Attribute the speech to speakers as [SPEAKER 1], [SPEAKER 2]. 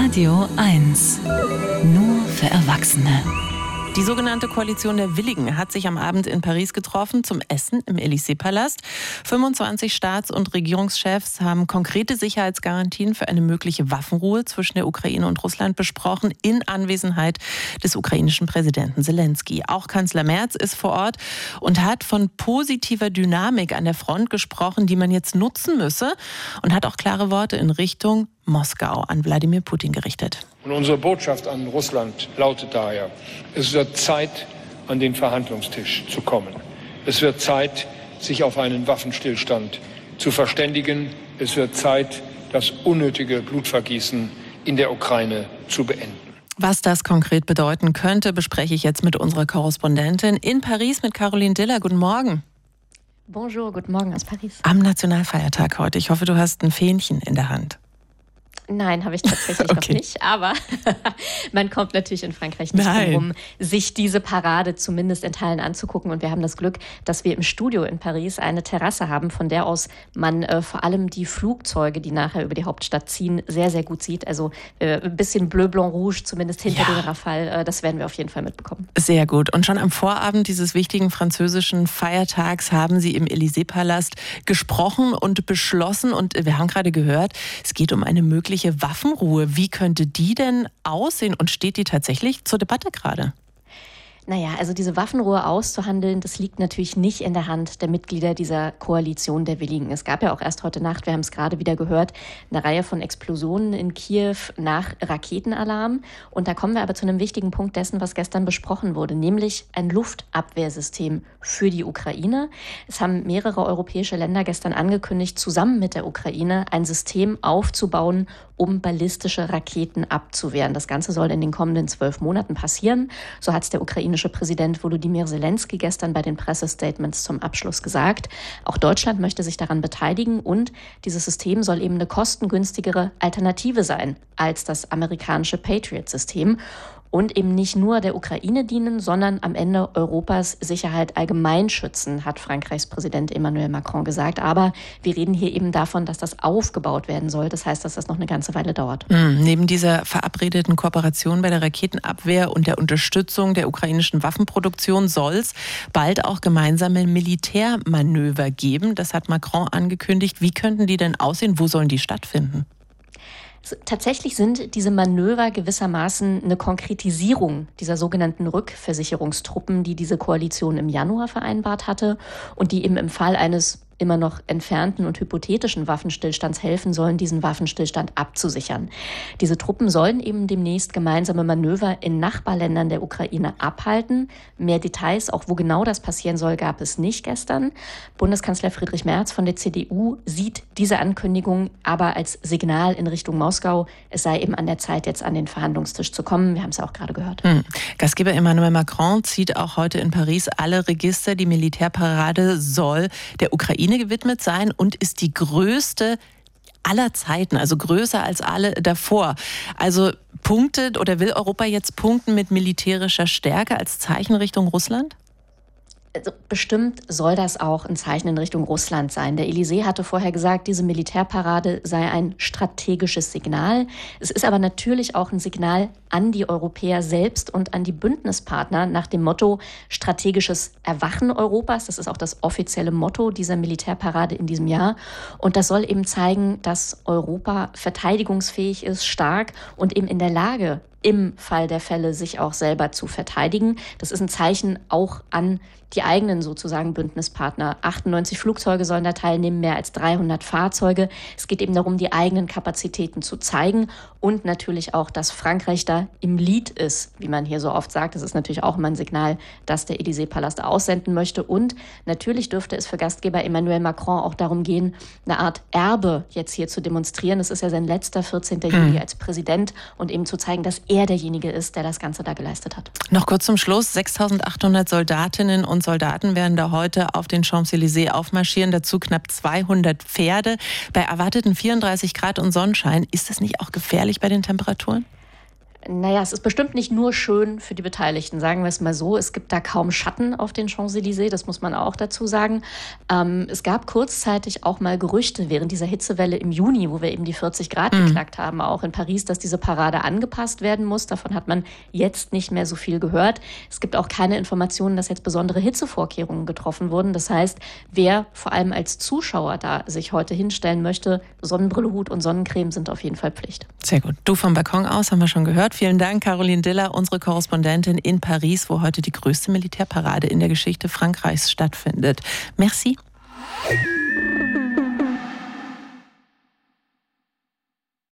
[SPEAKER 1] Radio 1. Nur für Erwachsene.
[SPEAKER 2] Die sogenannte Koalition der Willigen hat sich am Abend in Paris getroffen zum Essen im Élysée-Palast. 25 Staats- und Regierungschefs haben konkrete Sicherheitsgarantien für eine mögliche Waffenruhe zwischen der Ukraine und Russland besprochen, in Anwesenheit des ukrainischen Präsidenten Selenskyj. Auch Kanzler Merz ist vor Ort und hat von positiver Dynamik an der Front gesprochen, die man jetzt nutzen müsse, und hat auch klare Worte in Richtung Moskau an Wladimir Putin gerichtet.
[SPEAKER 3] Und unsere Botschaft an Russland lautet daher: Es wird Zeit, an den Verhandlungstisch zu kommen. Es wird Zeit, sich auf einen Waffenstillstand zu verständigen. Es wird Zeit, das unnötige Blutvergießen in der Ukraine zu beenden.
[SPEAKER 2] Was das konkret bedeuten könnte, bespreche ich jetzt mit unserer Korrespondentin in Paris, mit Caroline Diller. Guten Morgen.
[SPEAKER 4] Bonjour, guten Morgen aus Paris.
[SPEAKER 2] Am Nationalfeiertag heute. Ich hoffe, du hast ein Fähnchen in der Hand.
[SPEAKER 4] Nein, habe ich tatsächlich noch nicht, aber man kommt natürlich in Frankreich nicht drum herum, sich diese Parade zumindest in Teilen anzugucken. Und wir haben das Glück, dass wir im Studio in Paris eine Terrasse haben, von der aus man vor allem die Flugzeuge, die nachher über die Hauptstadt ziehen, sehr, sehr gut sieht. Also ein bisschen Bleu, Blanc, Rouge, zumindest hinter den Rafale, das werden wir auf jeden Fall mitbekommen.
[SPEAKER 2] Sehr gut. Und schon am Vorabend dieses wichtigen französischen Feiertags haben Sie im Élysée-Palast gesprochen und beschlossen. Und wir haben gerade gehört, es geht um eine mögliche Waffenruhe. Wie könnte die denn aussehen und steht die tatsächlich zur Debatte gerade?
[SPEAKER 4] Naja, also diese Waffenruhe auszuhandeln, das liegt natürlich nicht in der Hand der Mitglieder dieser Koalition der Willigen. Es gab ja auch erst heute Nacht, wir haben es gerade wieder gehört, eine Reihe von Explosionen in Kiew nach Raketenalarm. Und da kommen wir aber zu einem wichtigen Punkt dessen, was gestern besprochen wurde, nämlich ein Luftabwehrsystem für die Ukraine. Es haben mehrere europäische Länder gestern angekündigt, zusammen mit der Ukraine ein System aufzubauen, um ballistische Raketen abzuwehren. Das Ganze soll in den kommenden 12 Monaten passieren. So hat es der ukrainische Präsident Volodymyr Selenskyj gestern bei den Pressestatements zum Abschluss gesagt. Auch Deutschland möchte sich daran beteiligen und dieses System soll eben eine kostengünstigere Alternative sein als das amerikanische Patriot-System. Und eben nicht nur der Ukraine dienen, sondern am Ende Europas Sicherheit allgemein schützen, hat Frankreichs Präsident Emmanuel Macron gesagt. Aber wir reden hier eben davon, dass das aufgebaut werden soll. Das heißt, dass das noch eine ganze Weile dauert.
[SPEAKER 2] Neben dieser verabredeten Kooperation bei der Raketenabwehr und der Unterstützung der ukrainischen Waffenproduktion soll es bald auch gemeinsame Militärmanöver geben. Das hat Macron angekündigt. Wie könnten die denn aussehen? Wo sollen die stattfinden?
[SPEAKER 4] Tatsächlich sind diese Manöver gewissermaßen eine Konkretisierung dieser sogenannten Rückversicherungstruppen, die diese Koalition im Januar vereinbart hatte und die eben im Fall eines immer noch entfernten und hypothetischen Waffenstillstands helfen sollen, diesen Waffenstillstand abzusichern. Diese Truppen sollen eben demnächst gemeinsame Manöver in Nachbarländern der Ukraine abhalten. Mehr Details, auch wo genau das passieren soll, gab es nicht gestern. Bundeskanzler Friedrich Merz von der CDU sieht diese Ankündigung aber als Signal in Richtung Moskau. Es sei eben an der Zeit, jetzt an den Verhandlungstisch zu kommen. Wir haben es ja auch gerade gehört.
[SPEAKER 2] Gastgeber Emmanuel Macron zieht auch heute in Paris alle Register. Die Militärparade soll der Ukraine gewidmet sein und ist die größte aller Zeiten, also größer als alle davor. Also punktet oder will Europa jetzt punkten mit militärischer Stärke als Zeichen Richtung Russland?
[SPEAKER 4] Also bestimmt soll das auch ein Zeichen in Richtung Russland sein. Der Élysée hatte vorher gesagt, diese Militärparade sei ein strategisches Signal. Es ist aber natürlich auch ein Signal an die Europäer selbst und an die Bündnispartner nach dem Motto strategisches Erwachen Europas. Das ist auch das offizielle Motto dieser Militärparade in diesem Jahr. Und das soll eben zeigen, dass Europa verteidigungsfähig ist, stark und eben in der Lage, im Fall der Fälle sich auch selber zu verteidigen. Das ist ein Zeichen auch an die eigenen sozusagen Bündnispartner. 98 Flugzeuge sollen da teilnehmen, mehr als 300 Fahrzeuge. Es geht eben darum, die eigenen Kapazitäten zu zeigen und natürlich auch, dass Frankreich da im Lead ist, wie man hier so oft sagt. Das ist natürlich auch immer ein Signal, dass der Élysée-Palast aussenden möchte. Und natürlich dürfte es für Gastgeber Emmanuel Macron auch darum gehen, eine Art Erbe jetzt hier zu demonstrieren. Das ist ja sein letzter 14. Juli als Präsident und eben zu zeigen, dass er derjenige ist, der das Ganze da geleistet hat.
[SPEAKER 2] Noch kurz zum Schluss. 6.800 Soldatinnen und Soldaten werden da heute auf den Champs-Élysées aufmarschieren. Dazu knapp 200 Pferde. Bei erwarteten 34 Grad und Sonnenschein, ist das nicht auch gefährlich bei den Temperaturen?
[SPEAKER 4] Naja, es ist bestimmt nicht nur schön für die Beteiligten, sagen wir es mal so. Es gibt da kaum Schatten auf den Champs-Élysées, das muss man auch dazu sagen. Es gab kurzzeitig auch mal Gerüchte während dieser Hitzewelle im Juni, wo wir eben die 40 Grad geknackt haben, auch in Paris, dass diese Parade angepasst werden muss. Davon hat man jetzt nicht mehr so viel gehört. Es gibt auch keine Informationen, dass jetzt besondere Hitzevorkehrungen getroffen wurden. Das heißt, wer vor allem als Zuschauer da sich heute hinstellen möchte, Sonnenbrille, Hut und Sonnencreme sind auf jeden Fall Pflicht.
[SPEAKER 2] Sehr gut. Du vom Balkon aus, haben wir schon gehört. Vielen Dank, Caroline Diller, unsere Korrespondentin in Paris, wo heute die größte Militärparade in der Geschichte Frankreichs stattfindet. Merci.